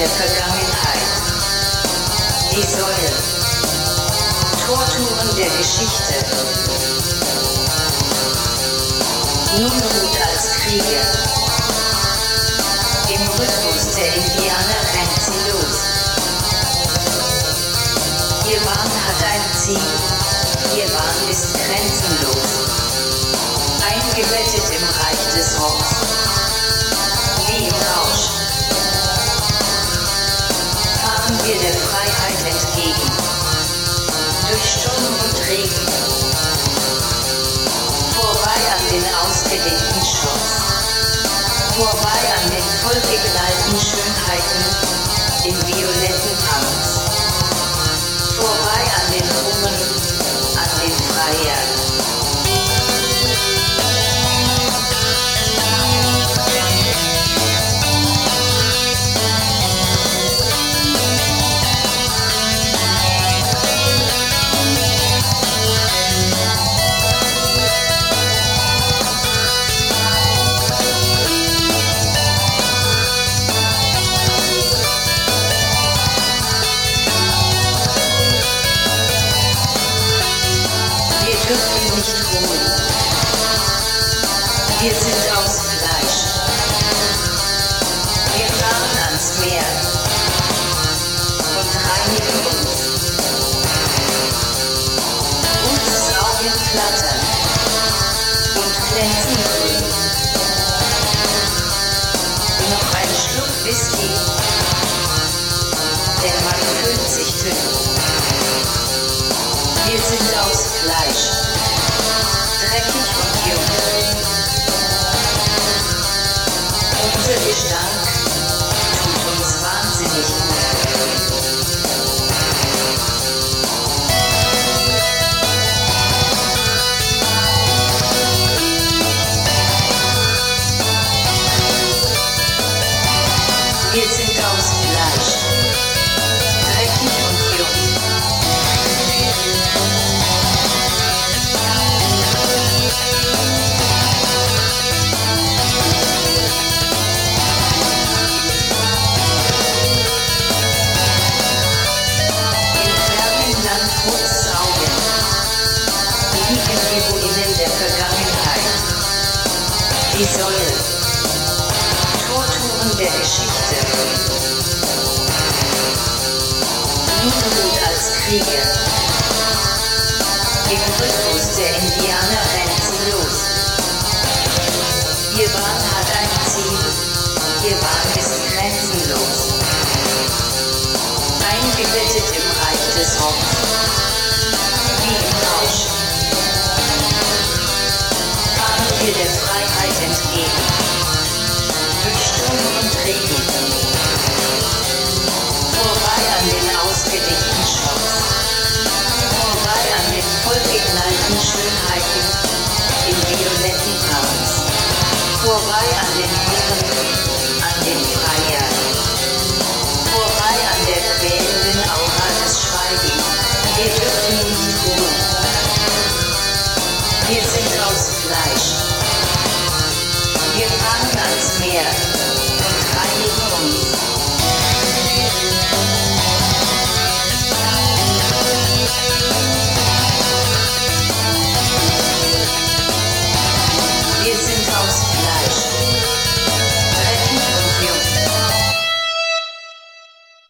der Vergangenheit. Die Säule. Torturen der Geschichte. Nun ruht als Krieger. Im Rhythmus der Indianer rennt sie los. Ihr Wahn hat ein Ziel, ihr Wahn ist grenzenlos. Eingebettet im Reich des Rocks, wie im Rausch, fahren wir der Freiheit entgegen, durch Sturm und Regen, vorbei an den ausgedehnten Schutz, vorbei an den vollgeknallten Schönheiten, im violetten Tanz, vorbei an den Ruhen, an den Freiern. Wir dürfen nicht ruhen. Wir sind aus Fleisch. Wir fahren ans Meer und reinigen uns. Uns Augen flattern und glänzen grün. Noch ein Schluck Whisky, der Mann fühlt sich dünn. Wir sind aus Fleisch, dreckig und jung. Unser Gestank tut uns wahnsinnig gut. Wir sind aus Fleisch, dreckig und jung. Die Säule. Torturen der Geschichte. Nun ruht als Krieger. Im Rhythmus der Indianer rennt sie los. Ihr Wahn hat ein Ziel, ihr Wahn ist grenzenlos. Eingebettet im Reich des Rocks, wie im Rausch, fahren wir der Freiheit entgegen.